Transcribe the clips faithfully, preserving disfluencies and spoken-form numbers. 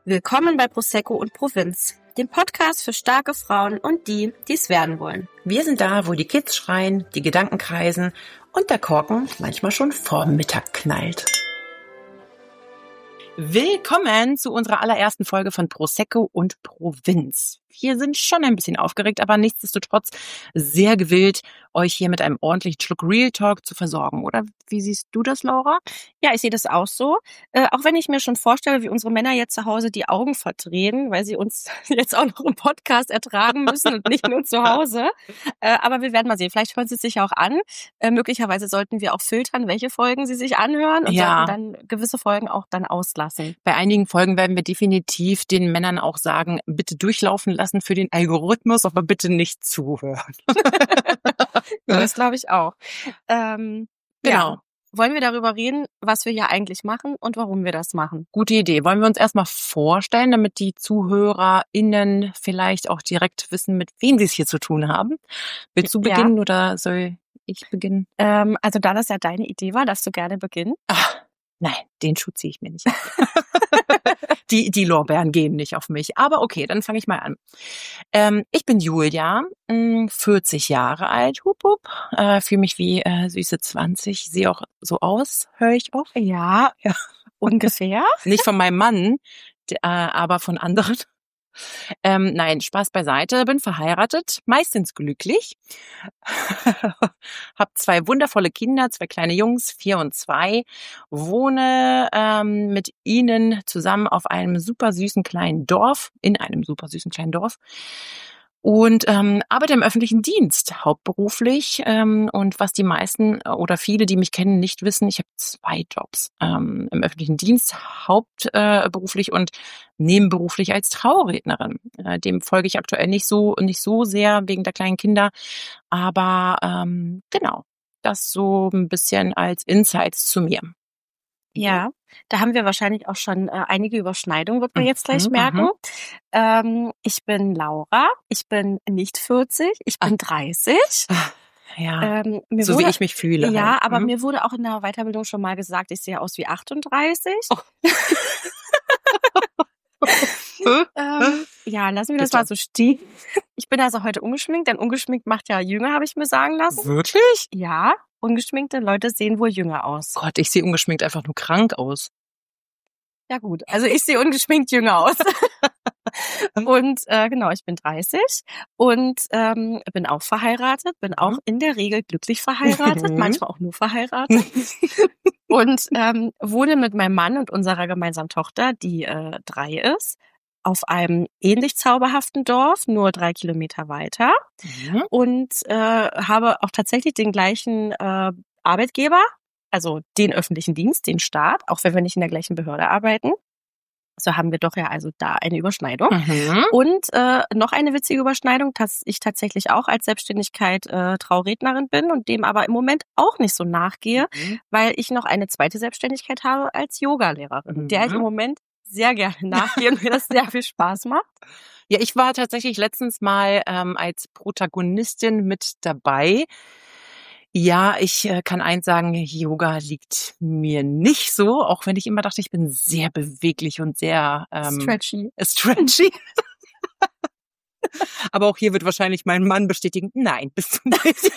Willkommen bei Prosecco und Provinz, dem Podcast für starke Frauen und die, die es werden wollen. Wir sind da, wo die Kids schreien, die Gedanken kreisen und der Korken manchmal schon vorm Mittag knallt. Willkommen zu unserer allerersten Folge von Prosecco und Provinz. Wir sind schon ein bisschen aufgeregt, aber nichtsdestotrotz sehr gewillt, euch hier mit einem ordentlichen Schluck Real Talk zu versorgen. Oder wie siehst du das, Laura? Ja, ich sehe das auch so. Äh, auch wenn ich mir schon vorstelle, wie unsere Männer jetzt zu Hause die Augen verdrehen, weil sie uns jetzt auch noch im Podcast ertragen müssen und nicht nur zu Hause. Äh, aber wir werden mal sehen. Vielleicht hören sie es sich auch an. Äh, möglicherweise sollten wir auch filtern, welche Folgen sie sich anhören und Ja. sollten dann gewisse Folgen auch dann auslassen. Bei einigen Folgen werden wir definitiv den Männern auch sagen, bitte durchlaufen lassen für den Algorithmus, aber bitte nicht zuhören. Das glaube ich auch. Ähm, Genau. Ja. Wollen wir darüber reden, was wir hier eigentlich machen und warum wir das machen? Gute Idee. Wollen wir uns erstmal vorstellen, damit die ZuhörerInnen vielleicht auch direkt wissen, mit wem sie es hier zu tun haben? Willst du Ja. beginnen oder soll ich beginnen? Ähm, also da das ja deine Idee war, darfst du gerne beginnen. Ach, nein, den Schuh ziehe ich mir nicht ab. die, die Lorbeeren gehen nicht auf mich. Aber okay, dann fange ich mal an. Ähm, ich bin Julia, mh, vierzig Jahre alt, hup, hup, äh, fühle mich wie äh, süße zwanzig, sehe auch so aus, höre ich auch. Ja, Ja. ungefähr. Nicht von meinem Mann, d- äh, aber von anderen. Ähm, nein, Spaß beiseite, bin verheiratet, meistens glücklich, habe zwei wundervolle Kinder, zwei kleine Jungs, vier und zwei, wohne ähm, mit ihnen zusammen auf einem super süßen kleinen Dorf, in einem super süßen kleinen Dorf und ähm, arbeite im öffentlichen Dienst, hauptberuflich ähm, und was die meisten oder viele, die mich kennen, nicht wissen, ich habe zwei Jobs ähm, im öffentlichen Dienst, hauptberuflich äh, und nebenberuflich als Traurednerin. Äh, dem folge ich aktuell nicht so nicht so sehr wegen der kleinen Kinder, aber ähm, genau, das so ein bisschen als Insights zu mir. Ja, da haben wir wahrscheinlich auch schon äh, einige Überschneidungen, wird man jetzt gleich Mhm, merken. mhm. Ähm, ich bin Laura, ich bin nicht vierzig, ich bin dreißig. Ja, Ähm, mir so wurde, wie ich mich fühle. Ja, halt. aber Mhm. mir wurde auch in der Weiterbildung schon mal gesagt, ich sehe aus wie achtunddreißig. Oh. ähm, ja, lassen wir das Bitte. mal so stehen. Ich bin also heute ungeschminkt, denn ungeschminkt macht ja jünger, habe ich mir sagen lassen. Wirklich? Ja, ungeschminkte Leute sehen wohl jünger aus. Gott, ich sehe ungeschminkt einfach nur krank aus. Ja gut, also ich sehe ungeschminkt jünger aus. Und äh, genau, ich bin dreißig und ähm, bin auch verheiratet, bin auch in der Regel glücklich verheiratet, Mhm. manchmal auch nur verheiratet. Und ähm, wohne mit meinem Mann und unserer gemeinsamen Tochter, die äh, drei ist, auf einem ähnlich zauberhaften Dorf, nur drei Kilometer weiter. Mhm. Und äh, habe auch tatsächlich den gleichen äh, Arbeitgeber, also den öffentlichen Dienst, den Staat, auch wenn wir nicht in der gleichen Behörde arbeiten. So haben wir doch ja also da eine Überschneidung. Mhm. Und äh, noch eine witzige Überschneidung, dass ich tatsächlich auch als Selbstständigkeit äh, Traurednerin bin und dem aber im Moment auch nicht so nachgehe, Mhm. weil ich noch eine zweite Selbstständigkeit habe als Yogalehrerin, Mhm. der ich im Moment sehr gerne nachgehe und mir das sehr viel Spaß macht. Ja, ich war tatsächlich letztens mal ähm, als Protagonistin mit dabei. Ja, ich äh, kann eins sagen, Yoga liegt mir nicht so, auch wenn ich immer dachte, ich bin sehr beweglich und sehr ähm, Stretchy. stretchy. Aber auch hier wird wahrscheinlich mein Mann bestätigen, nein, bist du nicht.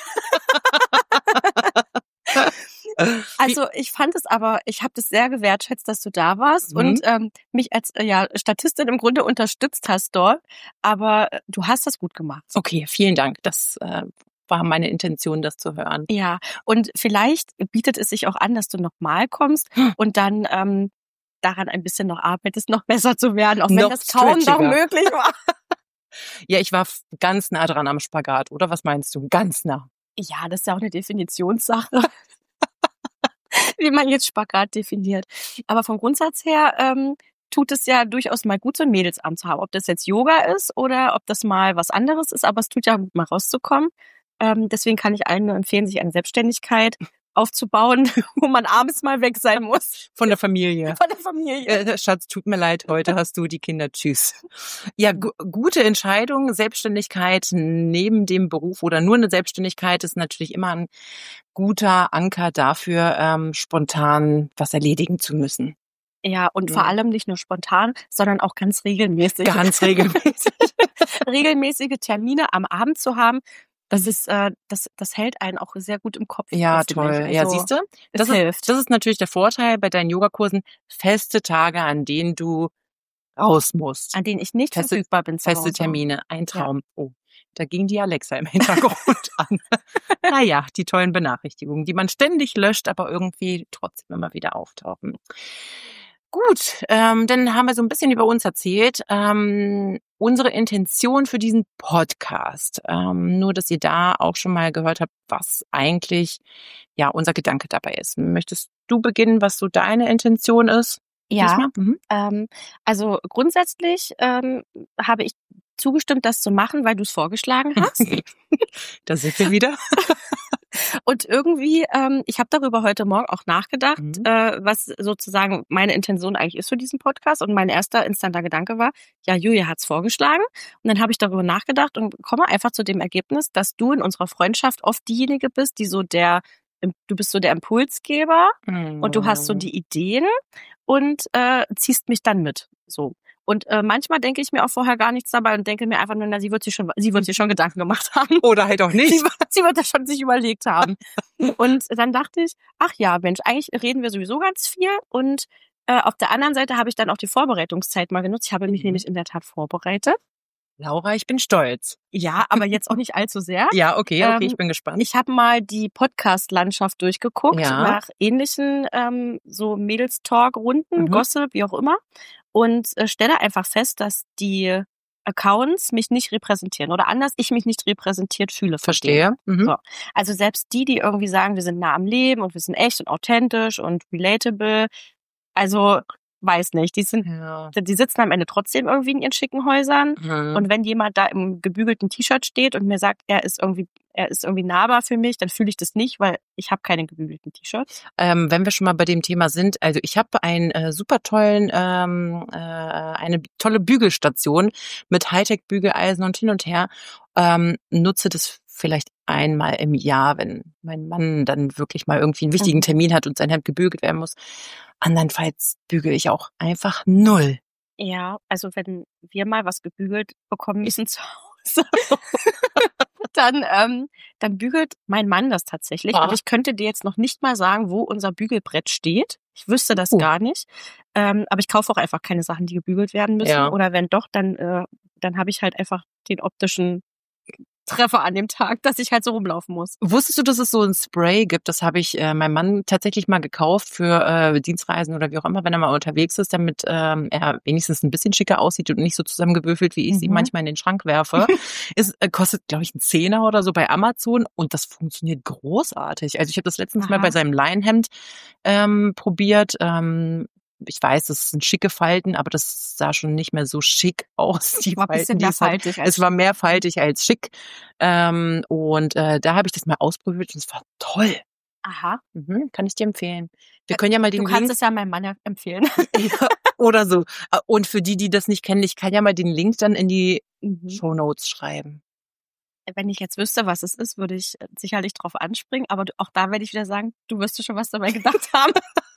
Also ich fand es aber, ich habe das sehr gewertschätzt, dass du da warst Mhm. und ähm, mich als äh, ja Statistin im Grunde unterstützt hast dort. Aber äh, du hast das gut gemacht. Okay, vielen Dank. Das äh, war meine Intention, das zu hören. Ja, und vielleicht bietet es sich auch an, dass du nochmal kommst Hm. und dann ähm, daran ein bisschen noch arbeitest, noch besser zu werden, auch wenn Noch das kaum noch stretchiger. möglich war. Ja, ich war f- ganz nah dran am Spagat, oder? Was meinst du? Ganz nah. Ja, das ist ja auch eine Definitionssache, wie man jetzt Spagat definiert. Aber vom Grundsatz her ähm, tut es ja durchaus mal gut, so ein Mädelsabend zu haben. Ob das jetzt Yoga ist oder ob das mal was anderes ist, aber es tut ja gut, mal rauszukommen. Ähm, deswegen kann ich allen nur empfehlen, sich eine Selbstständigkeit aufzubauen, wo man abends mal weg sein muss Von der Familie. von der Familie. Äh, Schatz, tut mir leid, heute hast du die Kinder. Tschüss. Ja, gu- gute Entscheidung. Selbstständigkeit neben dem Beruf oder nur eine Selbstständigkeit ist natürlich immer ein guter Anker dafür, ähm, spontan was erledigen zu müssen. Ja, und Ja. vor allem nicht nur spontan, sondern auch ganz regelmäßig. Ganz regelmäßig. Regelmäßige Termine am Abend zu haben, das ist, äh, das, das hält einen auch sehr gut im Kopf. Ja, äh, finde ich. toll. Ja, Also, siehst du? es Das ist, hilft. das ist natürlich der Vorteil bei deinen Yogakursen. Feste Tage, an denen du raus musst. An denen ich nicht Feste, verfügbar bin zu feste Hause. Termine. Ein Traum. Oh, da ging die Alexa im Hintergrund an. Naja, die tollen Benachrichtigungen, die man ständig löscht, aber irgendwie trotzdem immer wieder auftauchen. Gut, ähm, dann haben wir so ein bisschen über uns erzählt. Ähm, unsere Intention für diesen Podcast. Ähm, nur, dass ihr da auch schon mal gehört habt, was eigentlich ja unser Gedanke dabei ist. Möchtest du beginnen, was so deine Intention ist? Ja, Diesmal? Mhm. ähm, also grundsätzlich ähm, habe ich zugestimmt, das zu machen, weil du es vorgeschlagen hast. Da sind wir wieder. Und irgendwie, ähm, ich habe darüber heute Morgen auch nachgedacht, Mhm. äh, was sozusagen meine Intention eigentlich ist für diesen Podcast. Und mein erster instanter Gedanke war, ja, Julia hat's vorgeschlagen. Und dann habe ich darüber nachgedacht und komme einfach zu dem Ergebnis, dass du in unserer Freundschaft oft diejenige bist, die so der, du bist so der Impulsgeber und du hast so die Ideen und äh, ziehst mich dann mit. So. Und äh, manchmal denke ich mir auch vorher gar nichts dabei und denke mir einfach nur, na, sie wird sich schon, sie wird sich schon Gedanken gemacht haben. Oder halt auch nicht. Sie, wird- sie wird das schon sich überlegt haben. Und dann dachte ich, ach ja, Mensch, eigentlich reden wir sowieso ganz viel. Und äh, auf der anderen Seite habe ich dann auch die Vorbereitungszeit mal genutzt. Ich habe mich Mhm. nämlich in der Tat vorbereitet. Laura, ich bin stolz. Ja, aber jetzt auch nicht allzu sehr. Ja, okay, okay, Ähm, ich bin gespannt. Ich habe mal die Podcast-Landschaft durchgeguckt, Ja. nach ähnlichen ähm, so Mädels-Talk-Runden, Mhm. Gossip, wie auch immer. Und äh, stelle einfach fest, dass die Accounts mich nicht repräsentieren. Oder anders, ich mich nicht repräsentiert fühle. von denen. Verstehe. Mhm. So. Also selbst die, die irgendwie sagen, wir sind nah am Leben und wir sind echt und authentisch und relatable, also weiß nicht, die sind, Ja. die sitzen am Ende trotzdem irgendwie in ihren schicken Häusern. Mhm. Und wenn jemand da im gebügelten T-Shirt steht und mir sagt, er ist irgendwie, er ist irgendwie nahbar für mich, dann fühle ich das nicht, weil ich habe keine gebügelten T-Shirts. Ähm, wenn wir schon mal bei dem Thema sind, also ich habe einen äh, super tollen, ähm, äh, eine tolle Bügelstation mit Hightech-Bügeleisen und hin und her, ähm, nutze das vielleicht einmal im Jahr, wenn mein Mann dann wirklich mal irgendwie einen wichtigen Mhm. Termin hat und sein Hemd gebügelt werden muss. Andernfalls bügele ich auch einfach null. Ja, also wenn wir mal was gebügelt bekommen müssen zu Hause, dann, ähm, dann bügelt mein Mann das tatsächlich. Ah. Und ich könnte dir jetzt noch nicht mal sagen, wo unser Bügelbrett steht. Ich wüsste das Uh. gar nicht. Ähm, aber ich kaufe auch einfach keine Sachen, die gebügelt werden müssen. Ja. Oder wenn doch, dann, äh, dann habe ich halt einfach den optischen Treffer an dem Tag, dass ich halt so rumlaufen muss. Wusstest du, dass es so ein Spray gibt? Das habe ich äh, meinem Mann tatsächlich mal gekauft für äh, Dienstreisen oder wie auch immer, wenn er mal unterwegs ist, damit ähm, er wenigstens ein bisschen schicker aussieht und nicht so zusammengewürfelt, wie ich sie Mhm. manchmal in den Schrank werfe. Es äh, kostet, glaube ich, einen Zehner oder so bei Amazon und das funktioniert großartig. Also ich habe das letztens mal Aha. bei seinem Leinenhemd ähm, probiert. Ähm, ich weiß, das sind schicke Falten, aber das sah schon nicht mehr so schick aus. Die War ein bisschen Falten, die mehr es hat. faltig als Es war mehr faltig als schick. Ähm, und äh, da habe ich das mal ausprobiert und es war toll. Aha. Mhm, kann ich dir empfehlen. Wir können ja mal den Du kannst Link es ja meinem Mann ja empfehlen. ja, oder so. Und für die, die das nicht kennen, ich kann ja mal den Link dann in die Mhm. Shownotes schreiben. Wenn ich jetzt wüsste, was es ist, würde ich sicherlich drauf anspringen. Aber du- auch da werde ich wieder sagen, du wirst dir schon was dabei gedacht haben.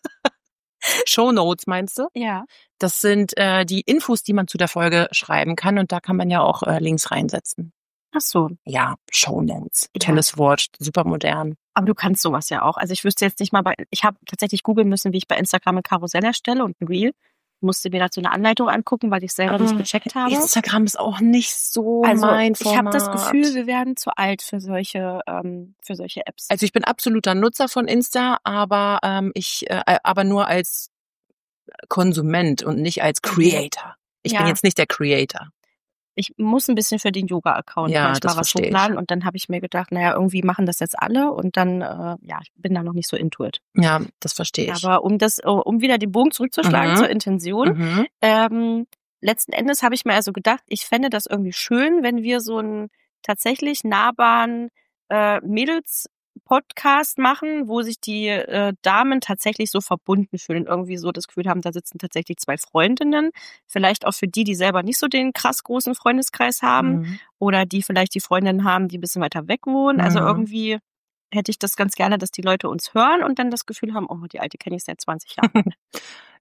Shownotes meinst du? Ja. Das sind äh, die Infos, die man zu der Folge schreiben kann und da kann man ja auch äh, Links reinsetzen. Ach so. Ja, Shownotes. Ja. Tolles Wort, super modern. Aber du kannst sowas ja auch. Also ich wüsste jetzt nicht mal bei, ich habe tatsächlich googeln müssen, wie ich bei Instagram ein Karussell erstelle und ein Reel. Musste mir dazu eine Anleitung angucken, weil ich selber nicht Aber gecheckt habe. Instagram ist auch nicht so Also mein ich Format. habe das Gefühl, wir werden zu alt für solche, ähm, für solche Apps. Also ich bin absoluter Nutzer von Insta, aber ähm, ich, äh, aber nur als Konsument und nicht als Creator. Ich Ja. bin jetzt nicht der Creator. Ich muss ein bisschen für den Yoga-Account Ja, manchmal das was verstehe ich. hochladen und dann habe ich mir gedacht, naja, irgendwie machen das jetzt alle und dann, äh, ja, ich bin da noch nicht so into it. Ja, das verstehe ich. Aber um das, um wieder den Bogen zurückzuschlagen Mhm. zur Intention, Mhm. ähm, letzten Endes habe ich mir also gedacht, ich fände das irgendwie schön, wenn wir so einen tatsächlich nahbaren äh, Mädels-Podcast machen, wo sich die äh, Damen tatsächlich so verbunden fühlen, irgendwie so das Gefühl haben, da sitzen tatsächlich zwei Freundinnen, vielleicht auch für die, die selber nicht so den krass großen Freundeskreis haben Mhm. oder die vielleicht die Freundinnen haben, die ein bisschen weiter weg wohnen. Also Mhm. irgendwie hätte ich das ganz gerne, dass die Leute uns hören und dann das Gefühl haben, oh, die Alte kenne ich seit zwanzig Jahren.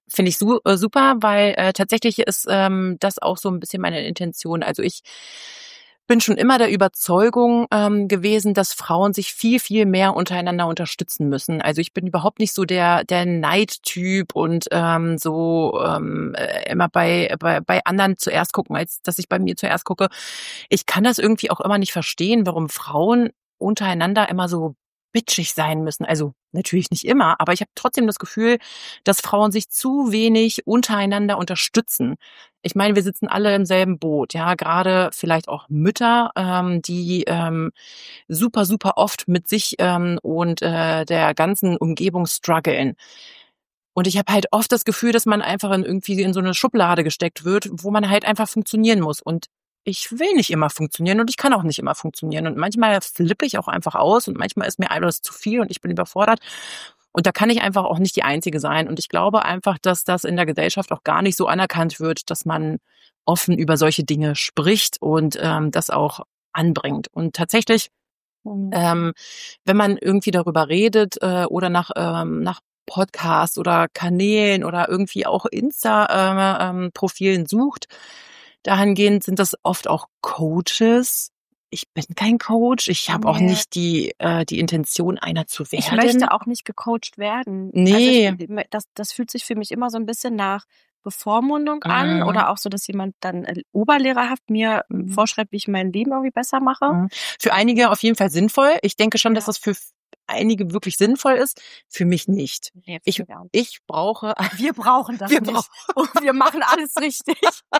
finde ich su äh, super, weil äh, tatsächlich ist ähm, das auch so ein bisschen meine Intention. Also ich bin schon immer der Überzeugung ähm, gewesen, dass Frauen sich viel, viel mehr untereinander unterstützen müssen. Also ich bin überhaupt nicht so der der Neidtyp und ähm, so ähm, äh, immer bei, bei bei anderen zuerst gucken, als dass ich bei mir zuerst gucke. Ich kann das irgendwie auch immer nicht verstehen, warum Frauen untereinander immer so bitchig sein müssen. Also natürlich nicht immer, aber ich habe trotzdem das Gefühl, dass Frauen sich zu wenig untereinander unterstützen. Ich meine, wir sitzen alle im selben Boot, ja, gerade vielleicht auch Mütter, ähm, die ähm, super, super oft mit sich ähm, und äh, der ganzen Umgebung strugglen. Und ich habe halt oft das Gefühl, dass man einfach in irgendwie in so eine Schublade gesteckt wird, wo man halt einfach funktionieren muss. Und ich will nicht immer funktionieren und ich kann auch nicht immer funktionieren. Und manchmal flippe ich auch einfach aus und manchmal ist mir alles zu viel und ich bin überfordert. Und da kann ich einfach auch nicht die Einzige sein. Und ich glaube einfach, dass das in der Gesellschaft auch gar nicht so anerkannt wird, dass man offen über solche Dinge spricht und ähm, das auch anbringt. Und tatsächlich, Mhm. ähm, wenn man irgendwie darüber redet äh, oder nach, ähm, nach Podcasts oder Kanälen oder irgendwie auch Insta-Profilen sucht, dahingehend sind das oft auch Coaches. Ich bin kein Coach. Ich habe auch Nee. nicht die äh, die Intention, einer zu werden. Ich möchte auch nicht gecoacht werden. Nee. Also ich, das, das fühlt sich für mich immer so ein bisschen nach Bevormundung an Mhm. oder auch so, dass jemand dann äh, oberlehrerhaft mir Mhm. vorschreibt, wie ich mein Leben irgendwie besser mache. Mhm. Für einige auf jeden Fall sinnvoll. Ich denke schon, Ja. dass das für einige wirklich sinnvoll ist. Für mich nicht. Nee, Ich, für gar nicht. ich brauche... Wir brauchen das Wir nicht. brauchen- Und wir machen alles richtig.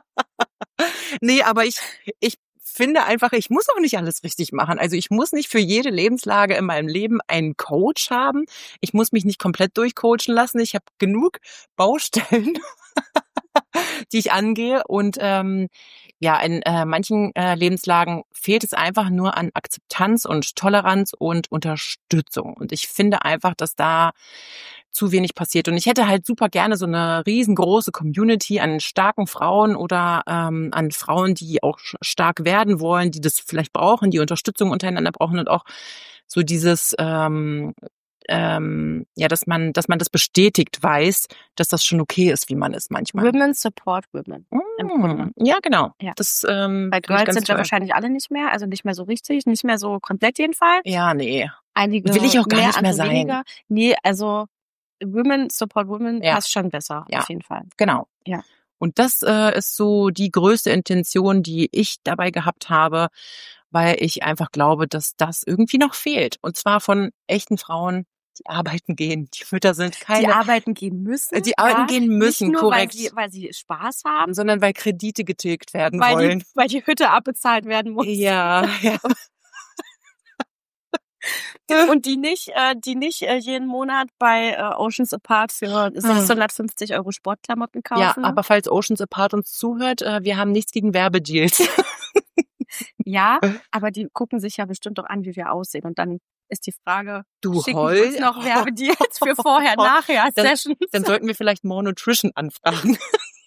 Nee, aber ich, ich finde einfach, ich muss auch nicht alles richtig machen. Also ich muss nicht für jede Lebenslage in meinem Leben einen Coach haben. Ich muss mich nicht komplett durchcoachen lassen. Ich habe genug Baustellen, die ich angehe. Und ähm, ja, in äh, manchen äh, Lebenslagen fehlt es einfach nur an Akzeptanz und Toleranz und Unterstützung. Und ich finde einfach, dass da zu wenig passiert. Und ich hätte halt super gerne so eine riesengroße Community an starken Frauen oder ähm, an Frauen, die auch stark werden wollen, die das vielleicht brauchen, die Unterstützung untereinander brauchen und auch so dieses ähm, ähm, ja, dass man, dass man das bestätigt weiß, dass das schon okay ist, wie man ist manchmal. Women support women. Im Grunde. Ja, genau. Ja. Das ähm, Bei finde ich Girls ganz sind wir toll. wahrscheinlich alle nicht mehr, also nicht mehr so richtig, nicht mehr so komplett jedenfalls. Ja, nee. Einige Will ich auch gar mehr, nicht mehr andere sein. weniger. Nee, also Women support women Ja. passt schon besser, Ja. auf jeden Fall. Genau. Ja. Und das äh, ist so die größte Intention, die ich dabei gehabt habe, weil ich einfach glaube, dass das irgendwie noch fehlt. Und zwar von echten Frauen, die arbeiten gehen, die Mütter sind keine, Die arbeiten gehen müssen. die arbeiten ja, gehen müssen, nicht nur, korrekt, Weil sie, weil sie Spaß haben, sondern weil Kredite getilgt werden weil wollen. die, weil die Hütte abbezahlt werden muss. Ja, ja. Und die nicht, äh, die nicht äh, jeden Monat bei äh, Oceans Apart für sechshundertfünfzig Euro Sportklamotten kaufen. Ja, aber falls Oceans Apart uns zuhört, äh, wir haben nichts gegen Werbedeals. Ja, aber die gucken sich ja bestimmt auch an, wie wir aussehen. Und dann ist die Frage, Du schicken Heul. die uns noch Werbedeals für Vorher-Nachher-Sessions? Dann sollten wir vielleicht More Nutrition anfragen.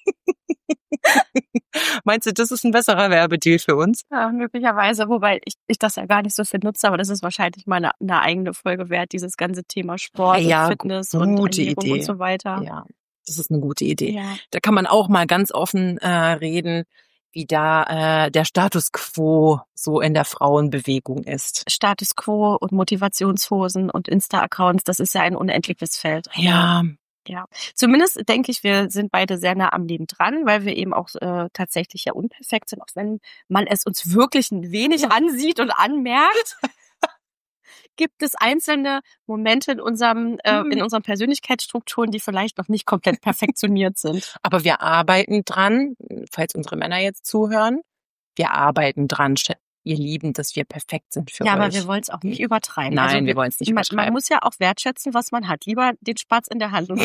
Meinst du, das ist ein besserer Werbedeal für uns? Ja, möglicherweise, wobei ich, ich das ja gar nicht so viel nutze, aber das ist wahrscheinlich mal eine, eine eigene Folge wert, dieses ganze Thema Sport Ja, und Fitness gute und Ernährung Idee. und so weiter. Ja, das ist eine gute Idee. Ja. Da kann man auch mal ganz offen äh, reden, wie da äh, der Status quo so in der Frauenbewegung ist. Status Quo und Motivationshosen und Insta-Accounts, das ist ja ein unendliches Feld. Ja, Ja, zumindest denke ich, wir sind beide sehr nah am Leben dran, weil wir eben auch äh, tatsächlich ja unperfekt sind, auch wenn man es uns wirklich ein wenig ansieht und anmerkt. Gibt es einzelne Momente in unserem äh, in unseren Persönlichkeitsstrukturen, die vielleicht noch nicht komplett perfektioniert sind. aber wir arbeiten dran, falls unsere Männer jetzt zuhören, wir arbeiten dran, ihr Lieben, dass wir perfekt sind für ja, euch. aber wir wollen es auch nicht übertreiben. Nein, also wir wollen es nicht man, übertreiben. man muss ja auch wertschätzen, was man hat. Lieber den Spatz in der Hand und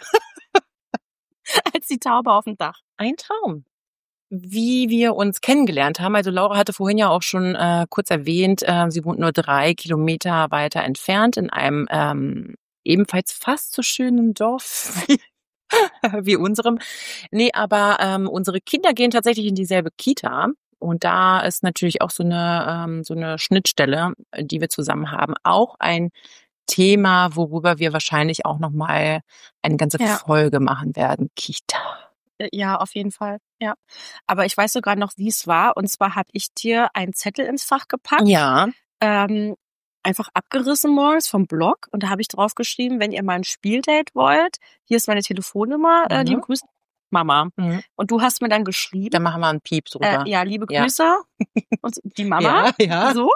als die Taube auf dem Dach. Ein Traum. Wie wir uns kennengelernt haben, also Laura hatte vorhin ja auch schon äh, kurz erwähnt, äh, sie wohnt nur drei Kilometer weiter entfernt in einem ähm, ebenfalls fast so schönen Dorf wie, wie unserem. Nee, aber ähm, unsere Kinder gehen tatsächlich in dieselbe Kita und da ist natürlich auch so eine ähm, so eine Schnittstelle, die wir zusammen haben. Auch ein Thema, worüber wir wahrscheinlich auch nochmal eine ganze Ja. Folge machen werden. Kita. Äh, Ja, auf jeden Fall. Ja. Aber ich weiß sogar noch, wie es war. Und zwar habe ich dir einen Zettel ins Fach gepackt. Ja. Ähm, einfach abgerissen morgens vom Blog. Und da habe ich drauf geschrieben, wenn ihr mal ein Spieldate wollt, hier ist meine Telefonnummer. Äh, Mhm. liebe Grüße, Mama. Mhm. Und du hast mir dann geschrieben, Da machen wir einen Piep drüber. äh, ja, liebe Ja. Grüße. Und so, die Mama. Ja, ja. So.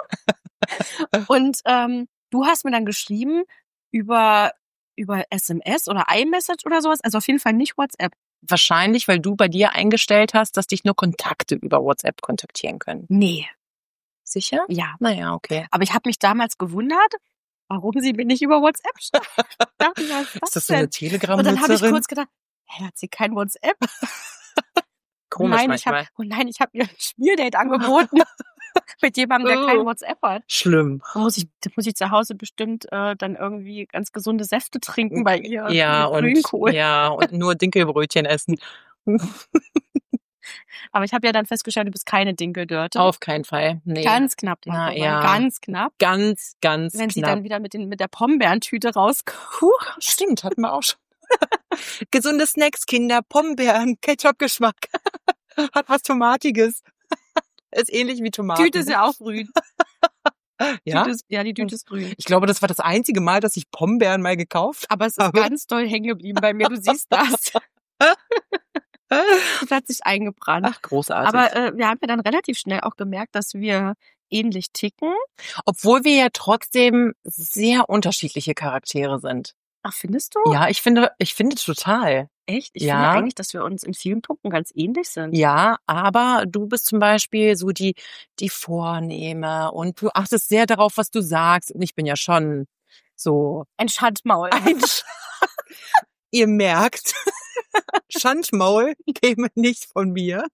Und ähm, du hast mir dann geschrieben über, über S M S oder iMessage oder sowas. Also auf jeden Fall nicht WhatsApp. Wahrscheinlich, weil du bei dir eingestellt hast, dass dich nur Kontakte über WhatsApp kontaktieren können. Nee. Sicher? Ja. Naja, okay. Aber ich habe mich damals gewundert, warum sie mir nicht über WhatsApp schreibt. Dachte ich, was ist das Ist das so eine denn? Und dann habe ich Telegram-Nutzerin? kurz gedacht, hä, hat sie kein WhatsApp? Komisch nein, ich manchmal. hab, oh nein, ich habe ihr ein Spieldate angeboten mit jemandem, der kein Oh. WhatsApp hat. Schlimm. Da muss ich, da muss ich zu Hause bestimmt äh, dann irgendwie ganz gesunde Säfte trinken bei ihr. Ja, mit und, Grünkohl. ja, und nur Dinkelbrötchen essen. Aber ich habe ja dann festgestellt, du bist keine Dinkeldörte. Auf keinen Fall. Nee. Ganz knapp dran Ah, vorbei. ja. Ganz knapp. Ganz, ganz Wenn sie knapp. dann wieder mit, den, mit der Pombeerentüte rauskommt. Huch, stimmt, hatten wir auch schon. Gesunde Snacks, Kinder, Pombeeren, Ketchup-Geschmack. Hat was Tomatiges. Ist ähnlich wie Tomaten. Tüte ist ja auch grün. Ja? Tüte ist, ja, die Tüte ist grün. Ich glaube, das war das einzige Mal, dass ich Pombeeren mal gekauft Aber es ist Aber- ganz doll hängen geblieben bei mir. Du siehst das. habe. Das hat sich eingebrannt. Ach, großartig. Aber äh, wir haben ja dann relativ schnell auch gemerkt, dass wir ähnlich ticken. Obwohl wir ja trotzdem sehr unterschiedliche Charaktere sind. Ach, findest du? Ja, ich finde, ich finde total. Echt? Ich Ja. finde eigentlich, dass wir uns in vielen Punkten ganz ähnlich sind. Ja, aber du bist zum Beispiel so die, die Vornehme und du achtest sehr darauf, was du sagst. Und ich bin ja schon so Ein Schandmaul. ein Sch Ihr merkt, Schandmaul käme nicht von mir.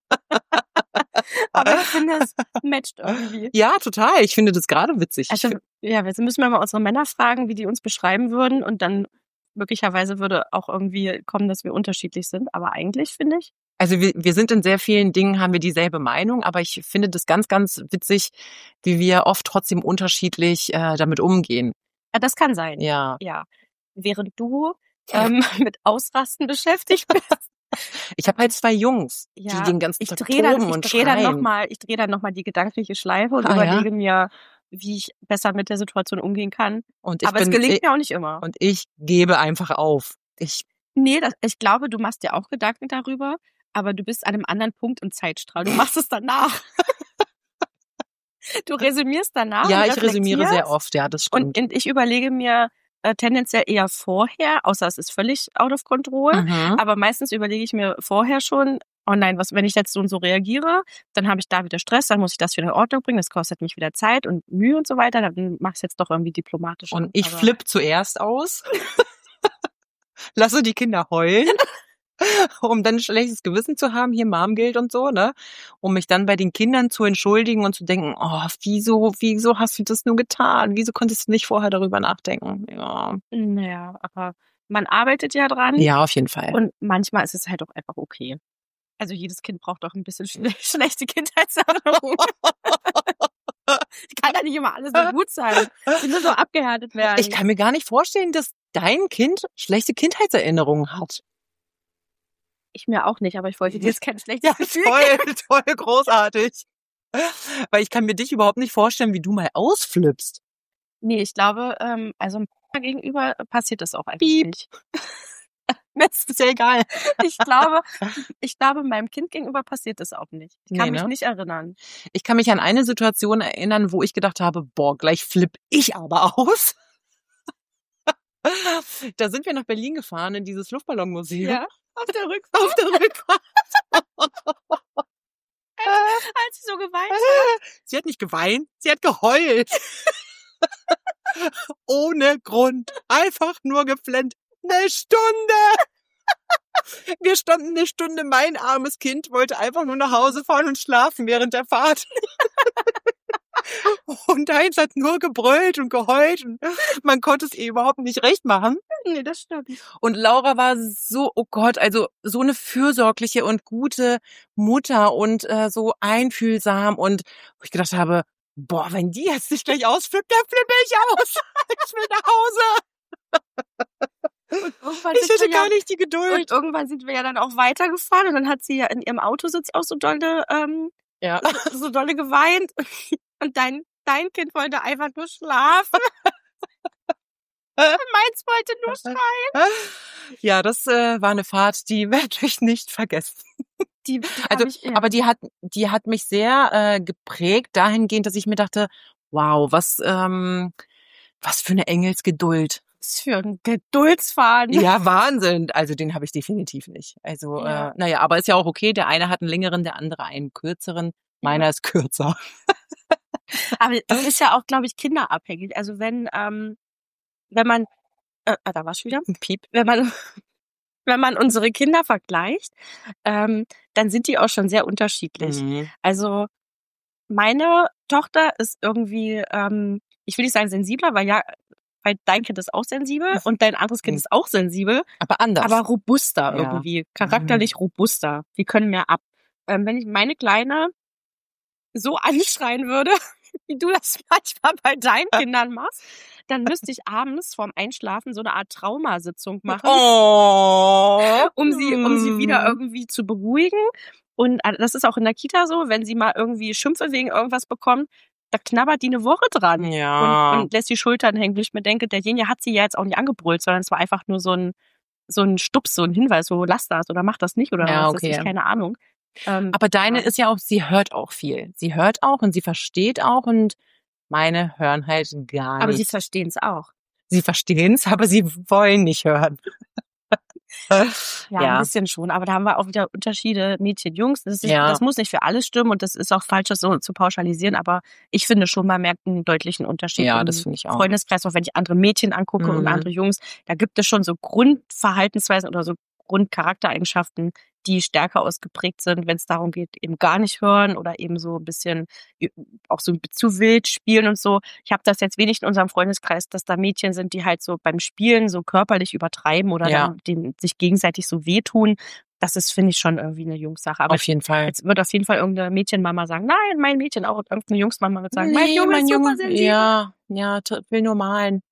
Aber ich finde, es matcht irgendwie. Ja, total. Ich finde das gerade witzig. Ich Also, find- ja, jetzt müssen wir mal unsere Männer fragen, wie die uns beschreiben würden. Und dann möglicherweise würde auch irgendwie kommen, dass wir unterschiedlich sind. Aber eigentlich finde ich, Also wir, wir sind in sehr vielen Dingen, haben wir dieselbe Meinung, aber ich finde das ganz, ganz witzig, wie wir oft trotzdem unterschiedlich äh, damit umgehen. ja, das kann sein. Ja. Ja. Während du ähm, mit Ausrasten beschäftigt bist. Ich habe halt zwei Jungs, Ja, die den ganzen Ich Tag drehe dann, toben ich und drehe dann schreien. nochmal, ich drehe dann noch mal die gedankliche Schleife und Ah, ja? überlege mir, wie ich besser mit der Situation umgehen kann. Und ich Aber bin, es gelingt ich, mir auch nicht immer. und ich gebe einfach auf. Ich Nee, das, ich glaube, du machst dir auch Gedanken darüber, aber du bist an einem anderen Punkt im Zeitstrahl. Du machst es danach. Du resümierst danach. ja, und ich resümiere sehr reflektierst. oft. Ja, das stimmt. Und, und ich überlege mir äh, tendenziell eher vorher, außer es ist völlig out of control. Mhm. Aber meistens überlege ich mir vorher schon, oh nein, was, wenn ich jetzt so und so reagiere, dann habe ich da wieder Stress, dann muss ich das wieder in Ordnung bringen, das kostet mich wieder Zeit und Mühe und so weiter, dann mach ich jetzt doch irgendwie diplomatisch. Und ich Aber- flipp zuerst aus, lasse die Kinder heulen, um dann ein schlechtes Gewissen zu haben, hier Mom-Geld und so, ne? Um mich dann bei den Kindern zu entschuldigen und zu denken, oh, wieso, wieso hast du das nur getan? Wieso konntest du nicht vorher darüber nachdenken? Ja, Naja, aber man arbeitet ja dran. ja, auf jeden Fall. Und manchmal ist es halt auch einfach okay. Also jedes Kind braucht auch ein bisschen schle schlechte Kindheitserinnerungen. Kann ja nicht immer alles so gut sein. Die müssen so abgehärtet werden. Ich kann mir gar nicht vorstellen, dass dein Kind schlechte Kindheitserinnerungen hat. Ich mir auch nicht, aber ich wollte dir jetzt kein schlechtes Ja, Gefühl toll, geben. toll, großartig. Weil ich kann mir dich überhaupt nicht vorstellen, wie du mal ausflippst. Nee, ich glaube, ähm, also dem Partner gegenüber passiert das auch einfach Piep. nicht. Das ist ja egal. Ich glaube, ich glaube, meinem Kind gegenüber passiert das auch nicht. Ich kann Nee, mich ne? nicht erinnern. Ich kann mich an eine Situation erinnern, wo ich gedacht habe, boah, gleich flipp ich aber aus. Da sind wir nach Berlin gefahren in dieses Luftballonmuseum. Ja, auf der Rückfahrt, Auf der Rückfahrt. als sie so geweint hat. Sie hat nicht geweint, sie hat geheult. Ohne Grund. Einfach nur geflennt. Eine Stunde. Wir standen eine Stunde, mein armes Kind wollte einfach nur nach Hause fahren und schlafen während der Fahrt. Und deins hat nur gebrüllt und geheult und man konnte es ihr überhaupt nicht recht machen. Nee, das stimmt. Und Laura war so, oh Gott, also so eine fürsorgliche und gute Mutter und äh, so einfühlsam und wo ich gedacht habe, boah, wenn die jetzt nicht gleich ausflippt, dann flippe ich aus. Ich will nach Hause. Und irgendwann Ich sind hätte wir gar ja, nicht die Geduld. und irgendwann sind wir ja dann auch weitergefahren und dann hat sie ja in ihrem Autositz auch so dolle, ähm, Ja. so, so dolle geweint und dein, dein Kind wollte einfach nur schlafen. Meins wollte nur schreien. Ja, das äh, war eine Fahrt, die werde ich nicht vergessen. Die, die Also, hab ich, ja. aber die hat, die hat mich sehr äh, geprägt dahingehend, dass ich mir dachte, wow, was, ähm, was für eine Engelsgeduld. Was für ein Geduldsfaden. Ja, Wahnsinn. Also den habe ich definitiv nicht. Also, Ja. äh, naja, aber ist ja auch okay. Der eine hat einen längeren, der andere einen kürzeren. Meiner ist kürzer. Aber das ist ja auch, glaube ich, kinderabhängig. Also wenn, ähm, wenn man, äh, ah, da war's wieder, Piep. wenn man, wenn man unsere Kinder vergleicht, ähm, dann sind die auch schon sehr unterschiedlich. Mhm. Also meine Tochter ist irgendwie, ähm, ich will nicht sagen sensibler, weil ja, weil dein Kind ist auch sensibel und dein anderes Kind Mhm. ist auch sensibel, Aber anders. aber robuster Ja. irgendwie, charakterlich robuster. Die können mehr ab. Ähm, wenn ich meine Kleine so anschreien würde, wie du das manchmal bei deinen Kindern machst, dann müsste ich abends vorm Einschlafen so eine Art Traumasitzung machen, Oh. um sie, um sie wieder Mhm. irgendwie zu beruhigen. Und äh, das ist auch in der Kita so, wenn sie mal irgendwie Schimpfe wegen irgendwas bekommt, da knabbert die eine Woche dran Ja. und, und lässt die Schultern hängen. Und ich mir denke, derjenige hat sie ja jetzt auch nicht angebrüllt, sondern es war einfach nur so ein, so ein Stups, so ein Hinweis, so lass das oder mach das nicht oder Ja, was weiß okay. ich, keine Ahnung. Ähm, Aber deine ja. ist ja auch, sie hört auch viel. Sie hört auch und sie versteht auch und meine hören halt gar aber sie nicht. verstehen es auch. Sie verstehen's, aber sie wollen nicht hören. Ja, ein Ja. bisschen schon, aber da haben wir auch wieder Unterschiede Mädchen, Jungs. Das, ist, Ja. das muss nicht für alles stimmen und das ist auch falsch, das so zu pauschalisieren, aber ich finde schon, man merkt einen deutlichen Unterschied Ja, im das finde ich auch. Freundeskreis, auch wenn ich andere Mädchen angucke und Mhm. andere Jungs, da gibt es schon so Grundverhaltensweisen oder so Grundcharaktereigenschaften, die stärker ausgeprägt sind, wenn es darum geht, eben gar nicht hören oder eben so ein bisschen ü- auch so zu wild spielen und so. Ich habe das jetzt wenig in unserem Freundeskreis, dass da Mädchen sind, die halt so beim Spielen so körperlich übertreiben oder Ja. dann den, sich gegenseitig so wehtun. Das ist, finde ich, schon irgendwie eine Jungssache. Aber Auf jeden Fall. jetzt wird auf jeden Fall irgendeine Mädchenmama sagen, nein, mein Mädchen auch. Und irgendeine Jungsmama wird sagen, mein Nee, Junge mein ist super Junge, sensibel. ja, ja, t- will nur malen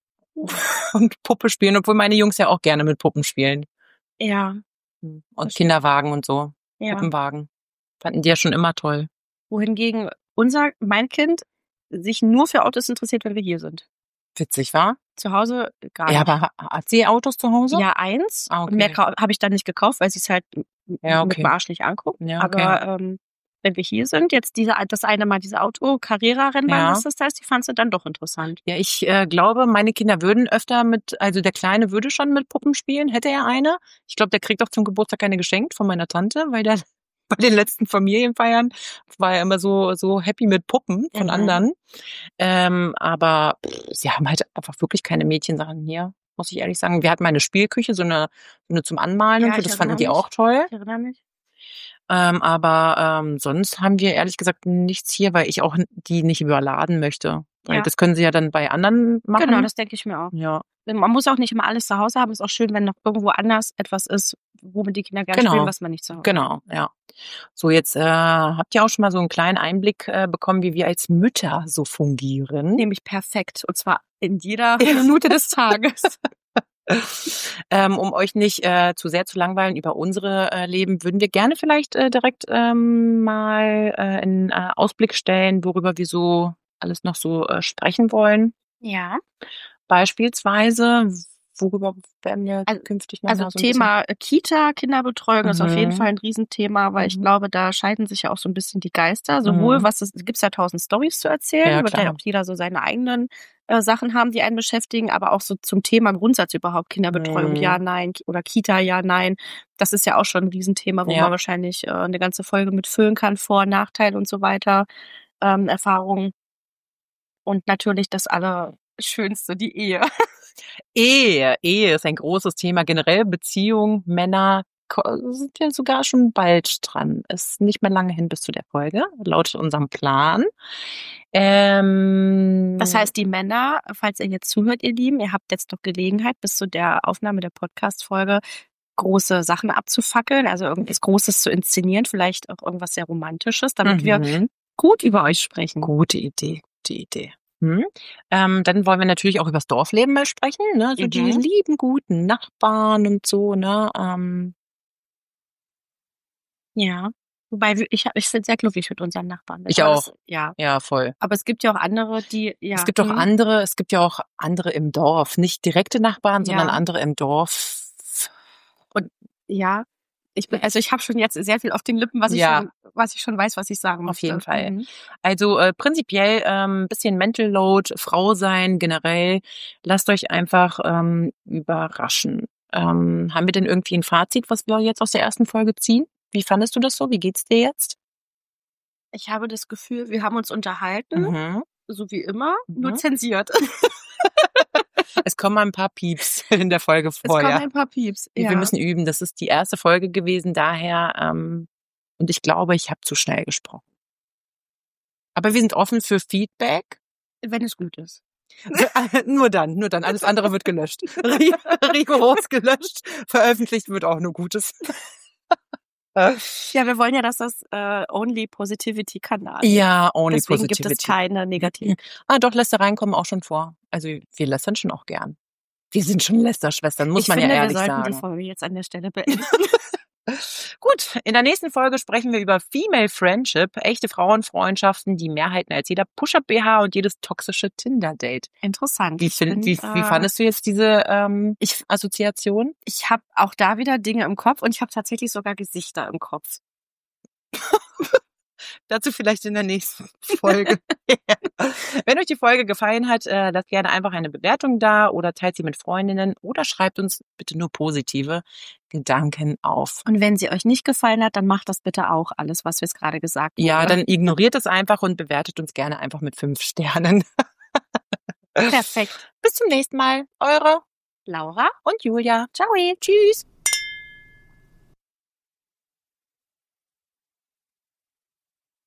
und Puppe spielen, obwohl meine Jungs ja auch gerne mit Puppen spielen. Ja, Und Das Kinderwagen und so, ja. Puppenwagen. Fanden die ja schon immer toll. Wohingegen unser, mein Kind sich nur für Autos interessiert, wenn wir hier sind. Witzig, war? Zu Hause gar Ja, nicht. aber ha- hat sie Autos zu Hause? Ja, eins. Ah, okay. Und mehr habe ich dann nicht gekauft, weil sie es halt Ja, mit okay. dem Arsch nicht anguckt. Ja, okay. Aber ähm, wenn wir hier sind, jetzt diese, das eine Mal diese Auto-Carrera-Rennbahn, Ja. was das heißt, die fand sie dann doch interessant. Ja, ich äh, glaube, meine Kinder würden öfter mit, also der Kleine würde schon mit Puppen spielen, hätte er eine. Ich glaube, der kriegt auch zum Geburtstag eine geschenkt von meiner Tante, weil der bei den letzten Familienfeiern war er immer so so happy mit Puppen von Mhm. anderen. Ähm, aber pff, sie haben halt einfach wirklich keine Mädchensachen hier, muss ich ehrlich sagen. Wir hatten mal eine Spielküche, so eine, so eine zum Anmalen Ja, und so, ich das fanden erinnere die mich. auch toll. Ich erinnere mich. Ähm, aber ähm, sonst haben wir ehrlich gesagt nichts hier, weil ich auch die nicht überladen möchte. Weil Ja. das können sie ja dann bei anderen machen. Genau, das denke ich mir auch. ja. Man muss auch nicht immer alles zu Hause haben. Es ist auch schön, wenn noch irgendwo anders etwas ist, womit die Kinder gerne Genau. spielen, was man nicht zu Hause hat. Genau, ja. So, jetzt äh, habt ihr auch schon mal so einen kleinen Einblick äh, bekommen, wie wir als Mütter so fungieren. Nämlich perfekt. Und zwar in jeder Minute des Tages. ähm, um euch nicht äh, zu sehr zu langweilen über unsere äh, Leben, würden wir gerne vielleicht äh, direkt ähm, mal äh, einen äh, Ausblick stellen, worüber wir so alles noch so äh, sprechen wollen. Ja. Beispielsweise, worüber werden wir Also- künftig noch Also mal so ein Thema Kita, Kinderbetreuung ist auf jeden Mhm. Fall ein Riesenthema, weil ich Mhm. glaube, da scheiden sich ja auch so ein bisschen die Geister. Sowohl, Mhm. was es gibt's ja tausend Storys zu erzählen, Ja, wird ja klar. auch jeder so seine eigenen äh, Sachen haben, die einen beschäftigen, aber auch so zum Thema Grundsatz überhaupt, Kinderbetreuung, Mhm. ja, nein, oder Kita, ja, nein. Das ist ja auch schon ein Riesenthema, wo Ja. man wahrscheinlich äh, eine ganze Folge mitfüllen kann, Vor-, Nachteile und so weiter, ähm, Erfahrungen. Und natürlich das Allerschönste, die Ehe. Ehe, Ehe ist ein großes Thema. Generell Beziehung, Männer ko- sind ja sogar schon bald dran. Ist nicht mehr lange hin bis zu der Folge, laut unserem Plan. Ähm, Das heißt, die Männer, falls ihr jetzt zuhört, ihr Lieben, ihr habt jetzt doch Gelegenheit, bis zu der Aufnahme der Podcast-Folge große Sachen abzufackeln, also irgendwas Großes zu inszenieren, vielleicht auch irgendwas sehr Romantisches, damit wir mhm. gut über euch sprechen. Gute Idee, gute gute Idee. Hm? Ähm, dann wollen wir natürlich auch über das Dorfleben mal sprechen, ne? So die Mhm. lieben, guten Nachbarn und so, ne? Ähm, Ja. Wobei wir- ich, hab- ich bin sehr glücklich mit unseren Nachbarn. ich Aber auch. das, ja. Ja, voll. Aber es gibt ja auch andere, die, Es ja. gibt auch hm, andere, es gibt ja auch andere im Dorf. Nicht direkte Nachbarn, sondern Ja. andere im Dorf. Ja. Ich bin, also ich habe schon jetzt sehr viel auf den Lippen, was ich Ja. schon, was ich schon weiß, was ich sagen Auf möchte. jeden Fall. Mhm. Also äh, prinzipiell ähm, bisschen Mental Load, Frau sein generell. Lasst euch einfach ähm, überraschen. Ähm, haben wir denn irgendwie ein Fazit, was wir jetzt aus der ersten Folge ziehen? Wie fandest du das so? Wie geht's dir jetzt? Ich habe das Gefühl, wir haben uns unterhalten, Mhm. so wie immer, nur Mhm. zensiert. Es kommen mal ein paar Pieps in der Folge Es vor, kommen ja. ein paar Pieps. Wir Ja. müssen üben. Das ist die erste Folge gewesen, daher ähm, und ich glaube, ich habe zu schnell gesprochen. Aber wir sind offen für Feedback. Wenn es gut ist. Nur dann, nur dann. Alles andere wird gelöscht. Ri- Rigoros gelöscht. Veröffentlicht wird auch nur Gutes. Ja, wir wollen ja, dass das äh, Only Positivity Kanal ist. Ja, only Deswegen positivity. gibt es keine negativen. Ah, doch, Lästereien kommen auch schon vor. Also wir lästern schon auch gern. Wir sind schon Lästerschwestern, muss ich man finde, ja ehrlich wir sollten sagen. die Folge jetzt an der Stelle beenden. Gut, in der nächsten Folge sprechen wir über Female Friendship, echte Frauenfreundschaften, die mehr halten als jeder Push-Up-B H und jedes toxische Tinder-Date. Interessant. Wie, Ich find, bin, wie, wie äh, fandest du jetzt diese ähm, Ich, Assoziation? ich habe auch da wieder Dinge im Kopf und ich habe tatsächlich sogar Gesichter im Kopf. Dazu vielleicht in der nächsten Folge. Wenn euch die Folge gefallen hat, äh, lasst gerne einfach eine Bewertung da oder teilt sie mit Freundinnen oder schreibt uns bitte nur positive Gedanken auf. Und wenn sie euch nicht gefallen hat, dann macht das bitte auch alles, was wir jetzt gerade gesagt haben. Ja, dann ignoriert es einfach und bewertet uns gerne einfach mit fünf Sternen. Perfekt. Bis zum nächsten Mal. Eure Laura und Julia. Ciao. Tschüss.